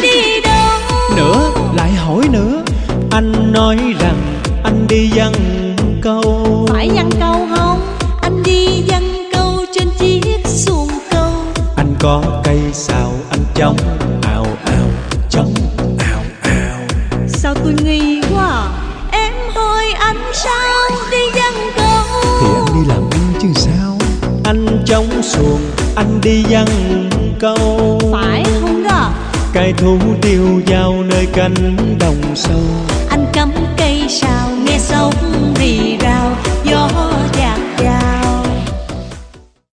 đi đâu? Nữa, lại hỏi nữa. Anh nói rằng anh đi dăng câu. Phải dăng câu không? Anh đi dăng câu trên chiếc xuồng câu. Anh có cây sào anh chống ào ào, chống ào ào. Sao tôi nghi quá à? Em hỏi anh sao đi dăng câu? Thì anh đi làm ăn chứ sao. Anh chống xuồng, anh đi dăng câu. Phải không đó? Cài thú tiêu dao nơi cánh đồng sâu. Anh cắm cây sào nghe sóng rì rào.